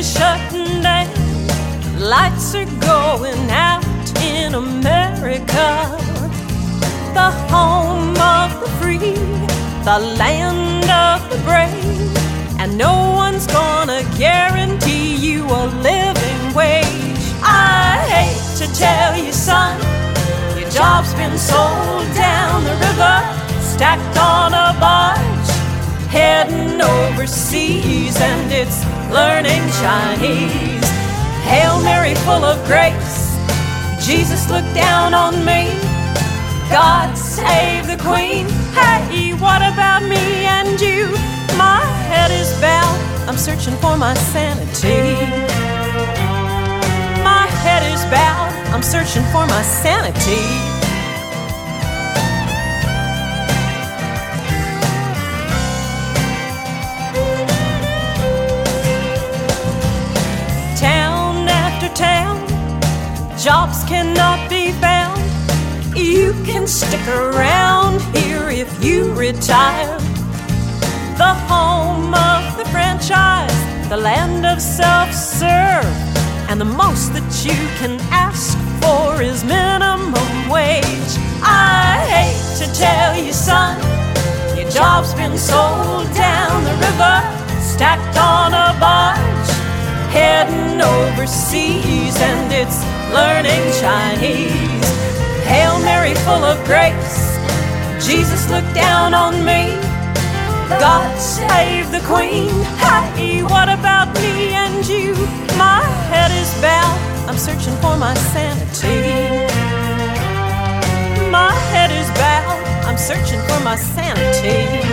is shutting down. Lights are going out in America, the home of the free, the land of the brave. And no one's gonna guarantee you a living wage. I hate to tell you, son, your job's been sold down the river, stacked on a barge, heading overseas, and it's learning Chinese. Hail Mary, full of grace, Jesus looked down on me. God save the Queen. Hey, what about me and you? My head is bowed, I'm searching for my sanity. My head is bowed, I'm searching for my sanity. Town after town, jobs cannot be found. You can stick around here if you retire. The home of the franchise, the land of self-serve, and the most that you can ask for is minimum wage. I hate to tell you, son, your job's been sold down the river, stacked on a barge, heading overseas, and it's learning Chinese. Hail Mary, full of grace, Jesus looked down on me. God save the Queen. Hey, what about me and you? My head is bowed, I'm searching for my sanity. My head is bowed, I'm searching for my sanity.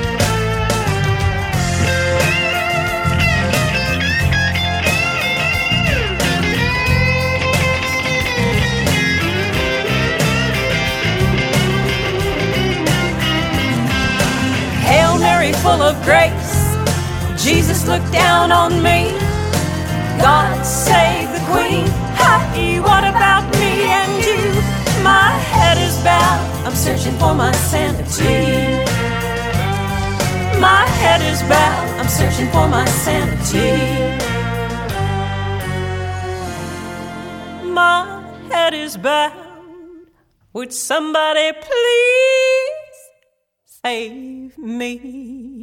Hail Mary, full of grace, Jesus looked down on me. God save the Queen. Hey, what about me and you? My head is bowed, I'm searching for my sanity. My head is bowed, I'm searching for my sanity. My head is bowed, would somebody please save me?